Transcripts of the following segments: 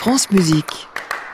France Musique.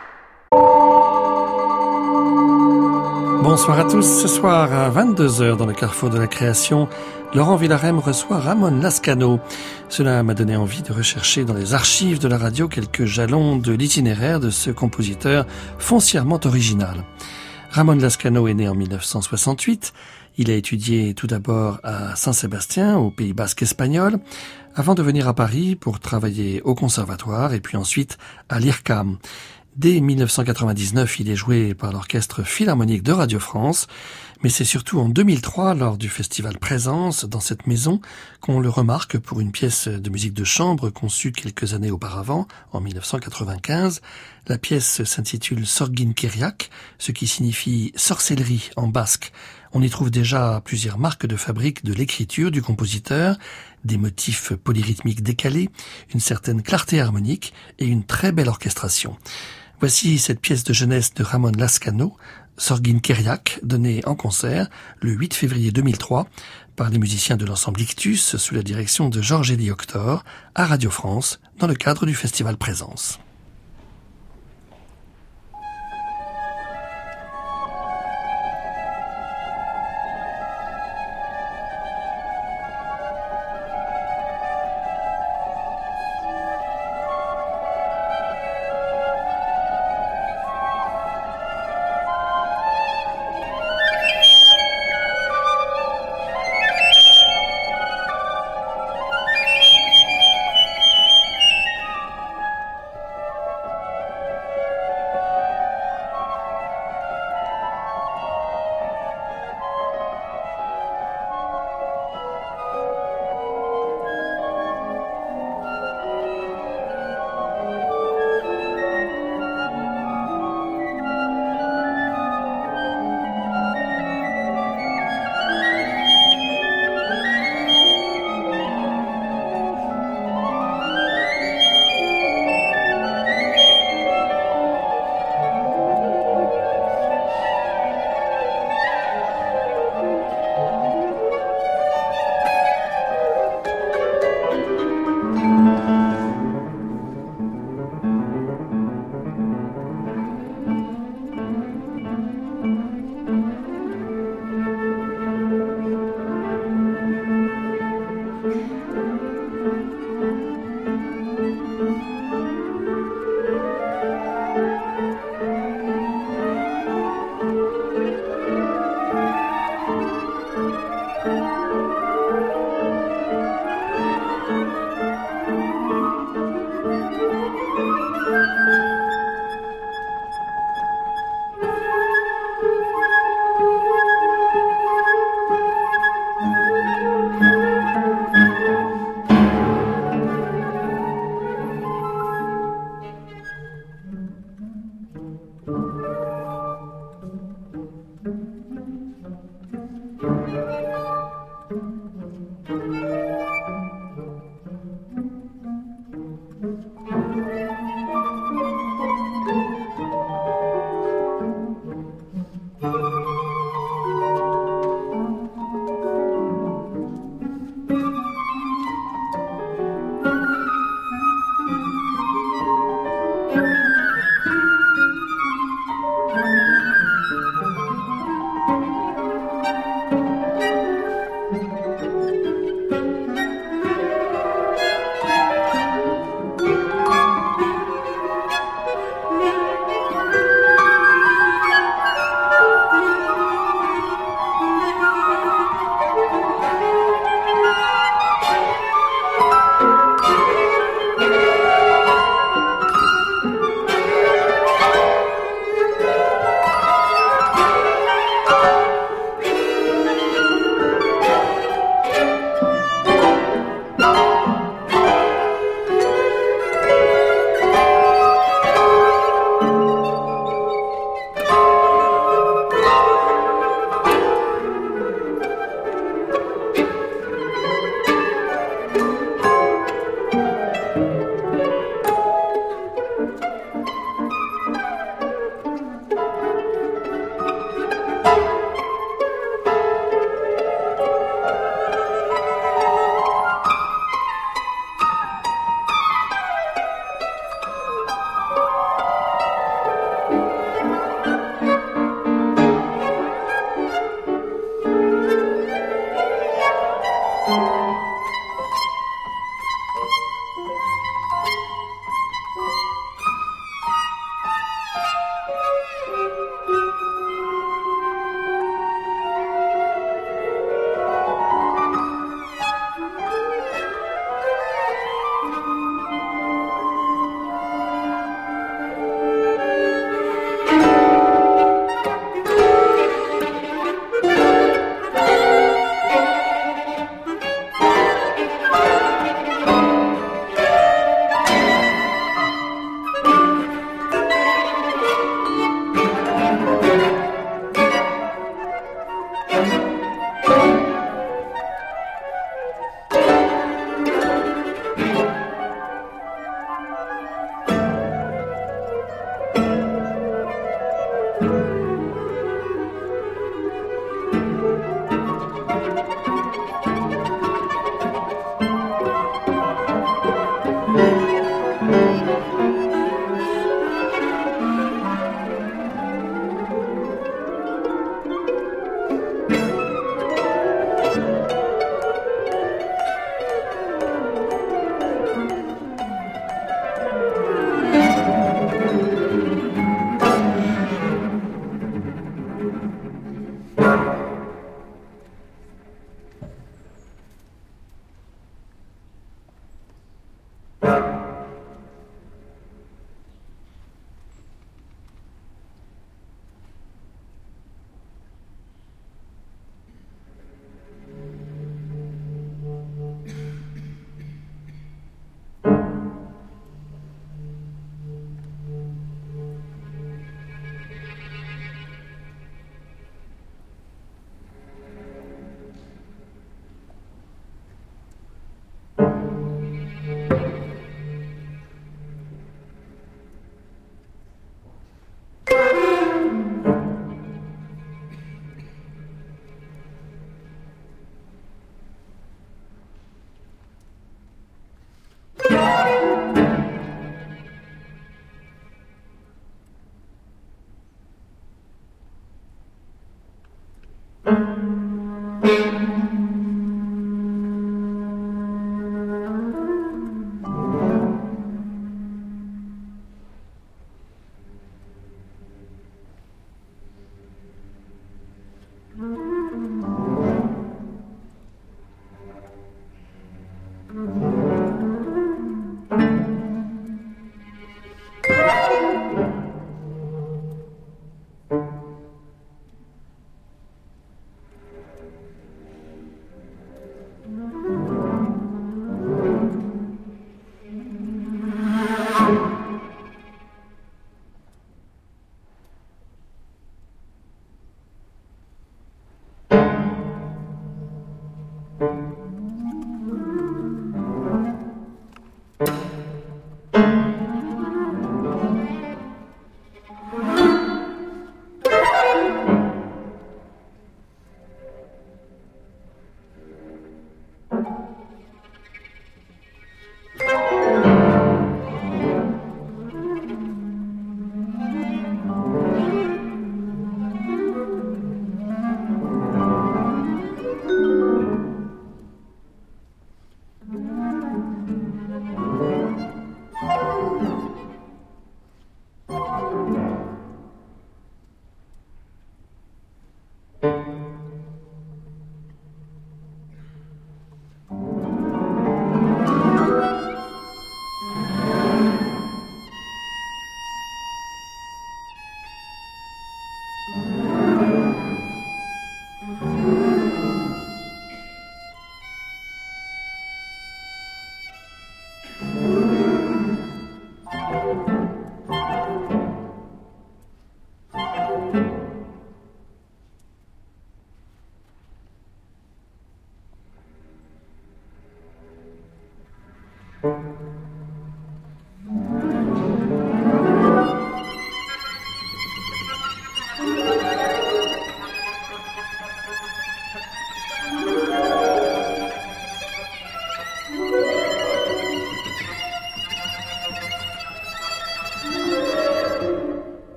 Bonsoir à tous. Ce soir à 22h dans le carrefour de la création, Laurent Villarem reçoit Ramón Lazcano. Cela m'a donné envie de rechercher dans les archives de la radio quelques jalons de l'itinéraire de ce compositeur foncièrement original. Ramón Lazcano est né en 1968. Il a étudié tout d'abord à Saint-Sébastien, au Pays basque espagnol, avant de venir à Paris pour travailler au conservatoire et puis ensuite à l'IRCAM. Dès 1999, il est joué par l'Orchestre Philharmonique de Radio France, mais c'est surtout en 2003, lors du festival Présence, dans cette maison, qu'on le remarque pour une pièce de musique de chambre conçue quelques années auparavant, en 1995. La pièce s'intitule Sorgin Keriak, ce qui signifie sorcellerie en basque. On y trouve déjà plusieurs marques de fabrique de l'écriture du compositeur, des motifs polyrythmiques décalés, une certaine clarté harmonique et une très belle orchestration. Voici cette pièce de jeunesse de Ramón Lazcano, Sorgin Keriak, donnée en concert le 8 février 2003 par les musiciens de l'ensemble Ictus sous la direction de Georges-Élie Hoctor à Radio France dans le cadre du festival Présence.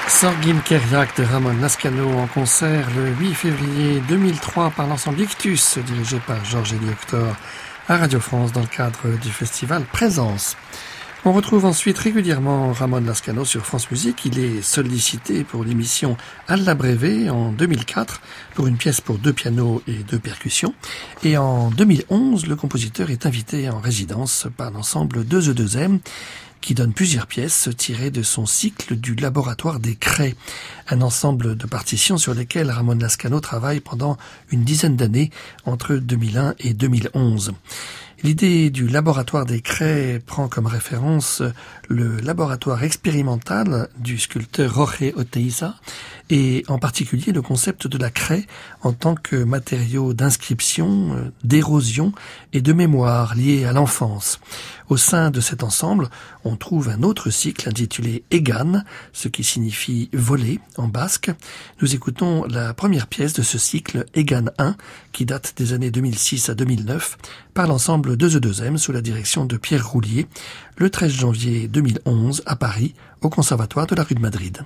Sorgin Keriak de Ramon Lascano en concert le 8 février 2003 par l'ensemble Ictus, dirigé par Georges-Élie Hector à Radio France dans le cadre du festival Présence. On retrouve ensuite régulièrement Ramon Lascano sur France Musique. Il est sollicité pour l'émission Alla Breve en 2004 pour une pièce pour 2 pianos et 2 percussions. Et en 2011, le compositeur est invité en résidence par l'ensemble 2E2M qui donne plusieurs pièces tirées de son cycle du Laboratoire des Craies, un ensemble de partitions sur lesquelles Ramon Lascano travaille pendant une dizaine d'années entre 2001 et 2011. L'idée du Laboratoire des Craies prend comme référence le laboratoire expérimental du sculpteur Jorge Oteiza et en particulier le concept de la craie en tant que matériau d'inscription, d'érosion et de mémoire lié à l'enfance. Au sein de cet ensemble, on trouve un autre cycle intitulé Egan, ce qui signifie voler en basque. Nous écoutons la première pièce de ce cycle, Egan 1, qui date des années 2006 à 2009, par l'ensemble 2E2M sous la direction de Pierre Roulier, le 13 janvier 2011 à Paris, au Conservatoire de la rue de Madrid.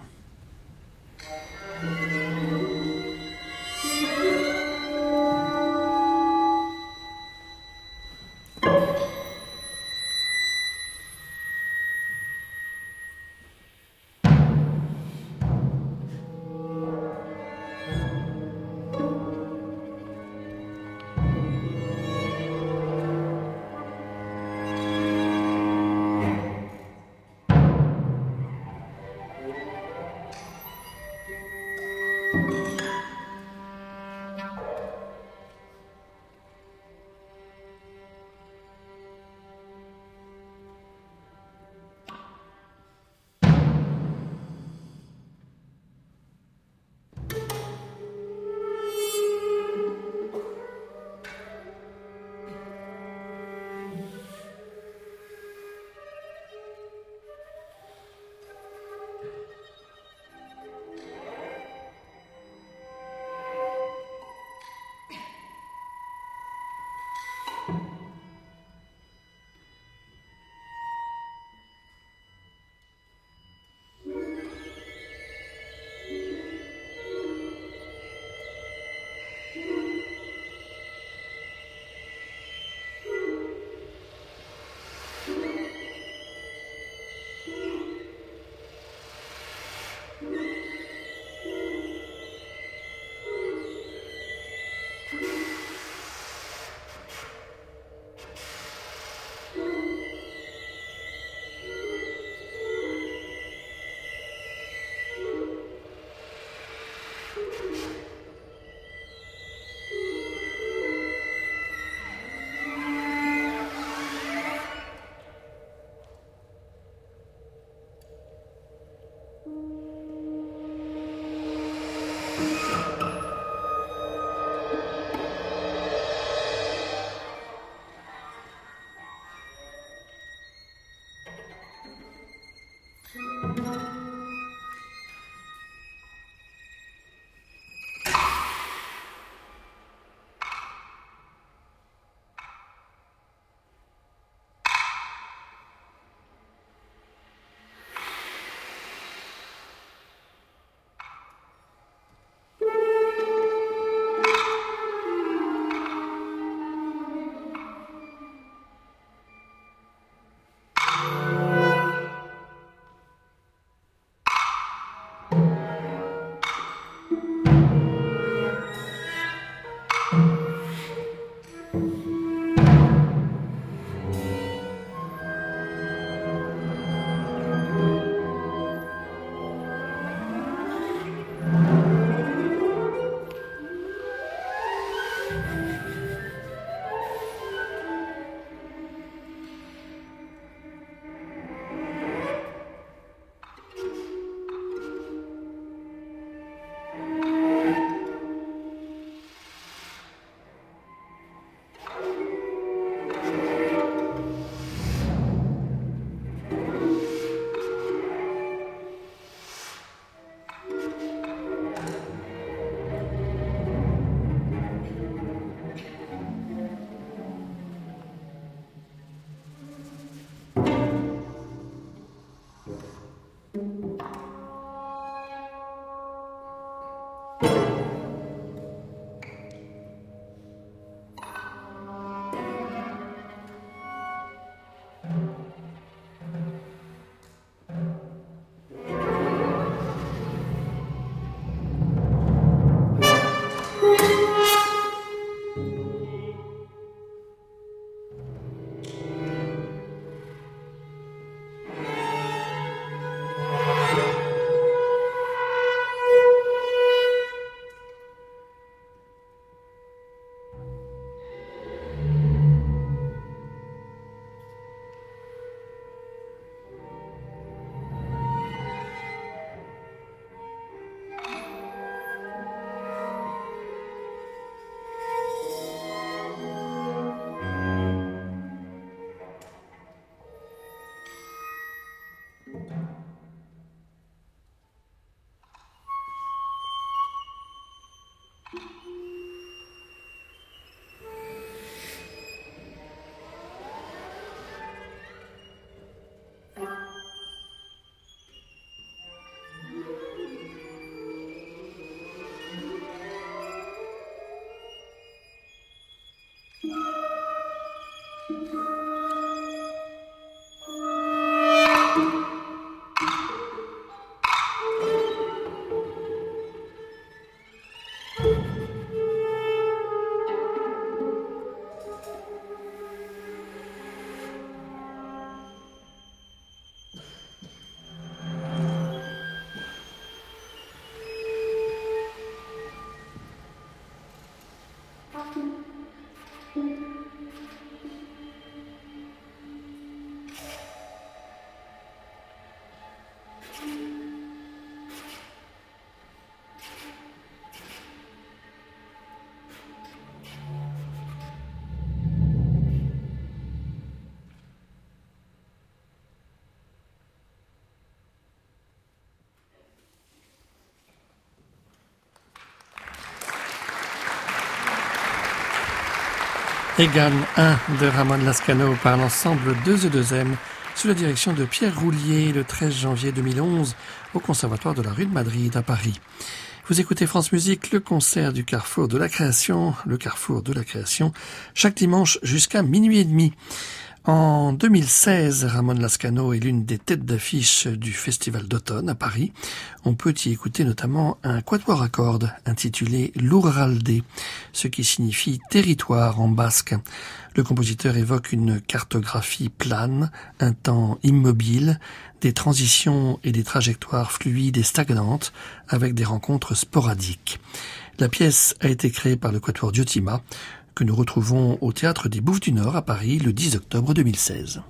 Egan 1 de Ramon Lascano par l'ensemble 2E2M sous la direction de Pierre Roulier le 13 janvier 2011 au Conservatoire de la rue de Madrid à Paris. Vous écoutez France Musique, le concert du Carrefour de la Création, chaque dimanche jusqu'à minuit et demi. En 2016, Ramon Lascano est l'une des têtes d'affiche du Festival d'automne à Paris. On peut y écouter notamment un quatuor à cordes intitulé Lurralde, ce qui signifie territoire en basque. Le compositeur évoque une cartographie plane, un temps immobile, des transitions et des trajectoires fluides et stagnantes, avec des rencontres sporadiques. La pièce a été créée par le quatuor Diotima, que nous retrouvons au Théâtre des Bouffes du Nord à Paris le 10 octobre 2016.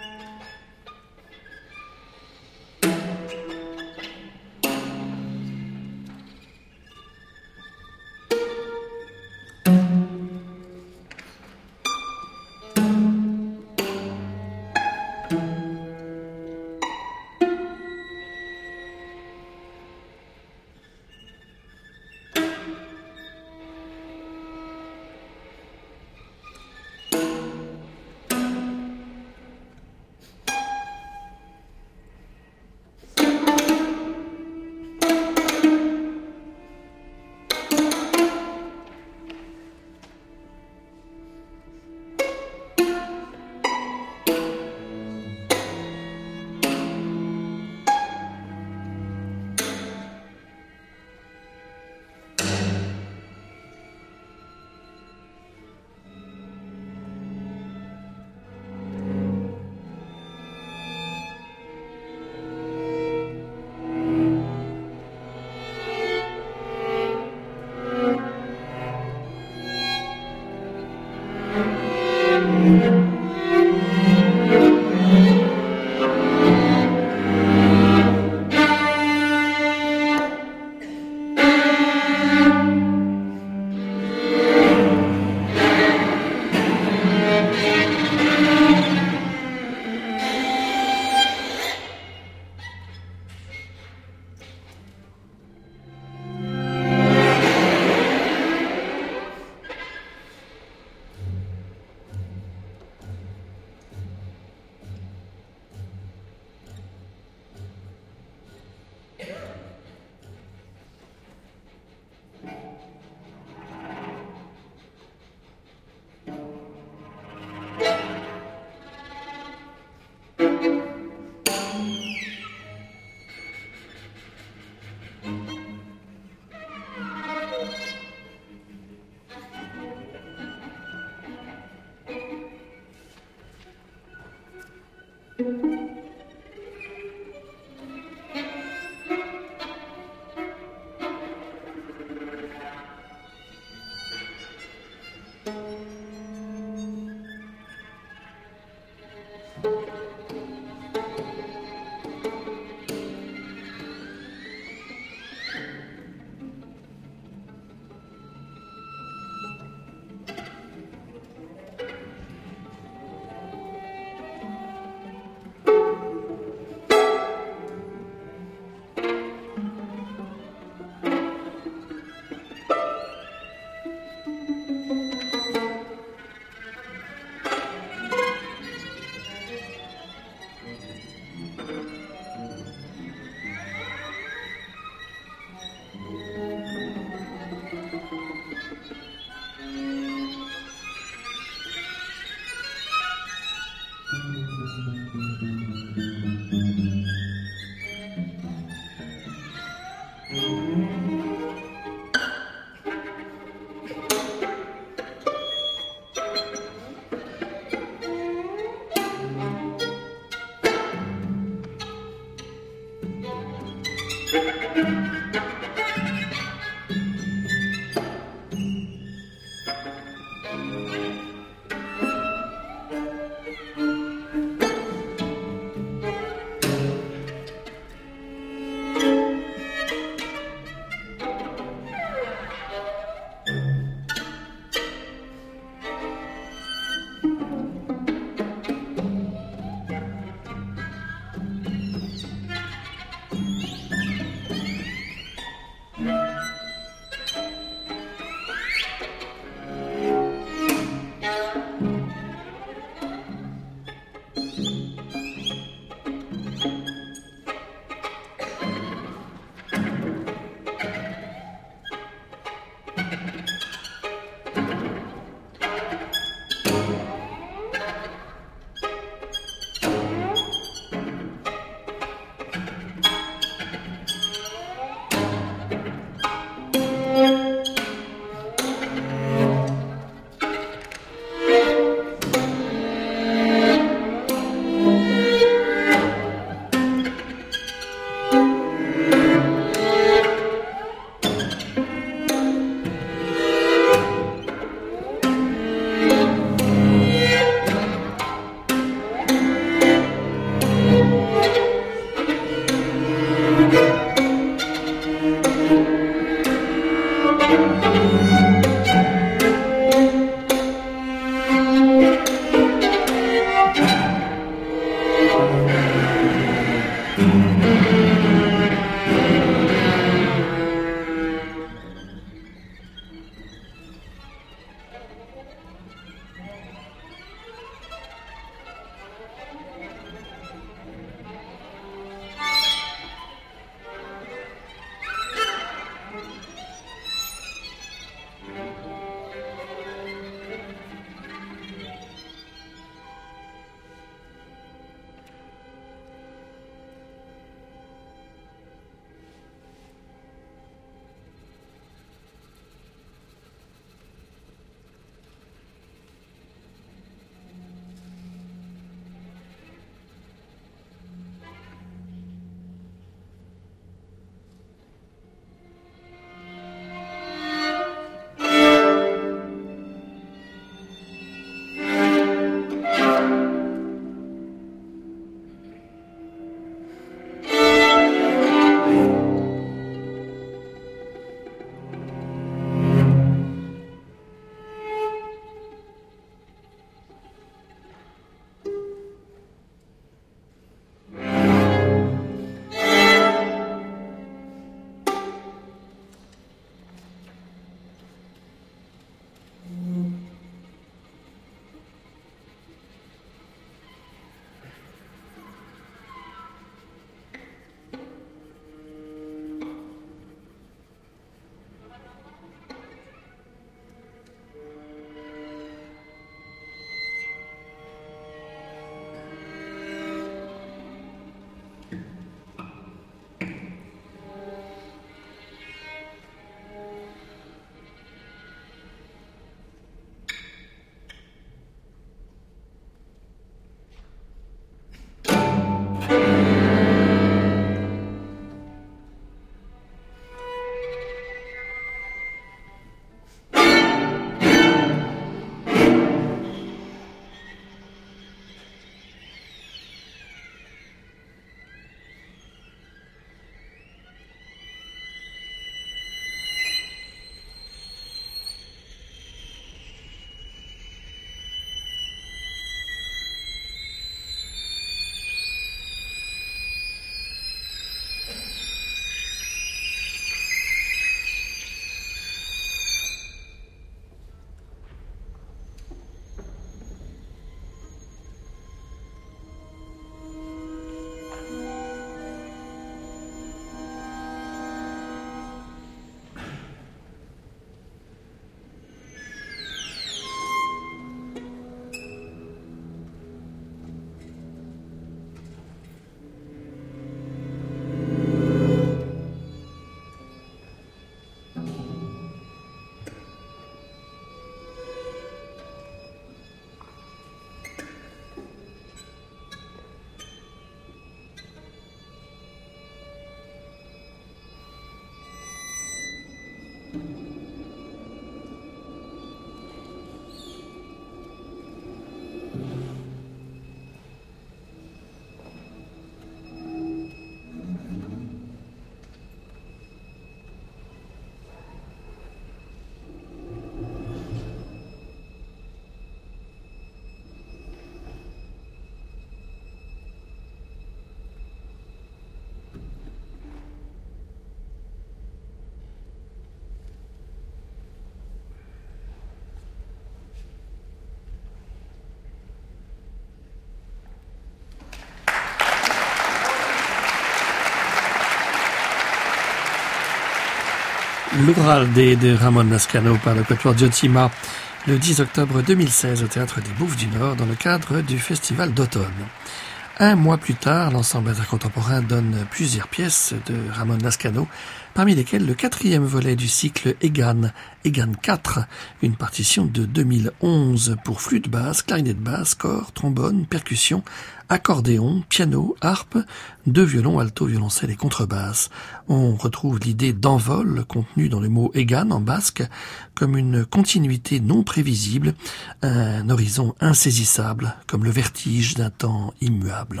L'Uralde de Ramon Lascano par le quatuor Diotima le 10 octobre 2016 au Théâtre des Bouffes du Nord dans le cadre du Festival d'automne. Un mois plus tard, l'ensemble intercontemporain donne plusieurs pièces de Ramon Lascano, parmi lesquelles le 4e volet du cycle Egan 4, une partition de 2011 pour flûte basse, clarinette basse, cor, trombone, percussion, accordéon, piano, harpe, 2 violons, alto, violoncelle et contrebasse. On retrouve l'idée d'envol contenue dans le mot Egan en basque, comme une continuité non prévisible, un horizon insaisissable, comme le vertige d'un temps immuable.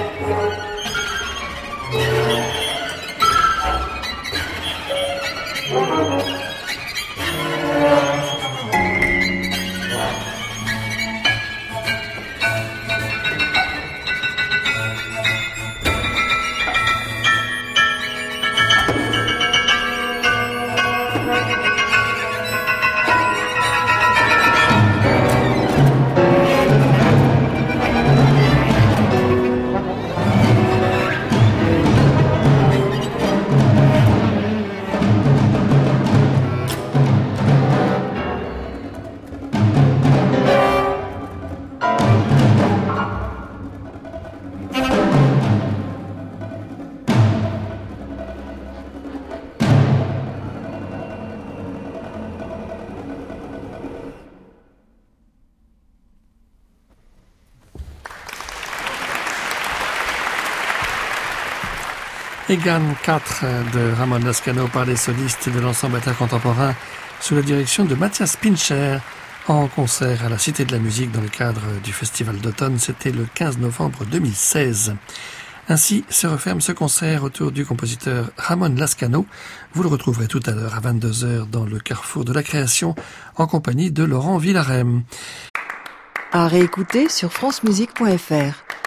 Egan 4 de Ramon Lascano par les solistes de l'ensemble intercontemporain sous la direction de Matthias Pincher en concert à la Cité de la Musique dans le cadre du Festival d'automne. C'était le 15 novembre 2016. Ainsi se referme ce concert autour du compositeur Ramon Lascano. Vous le retrouverez tout à l'heure à 22h dans le Carrefour de la Création en compagnie de Laurent Villarem. À réécouter sur francemusique.fr.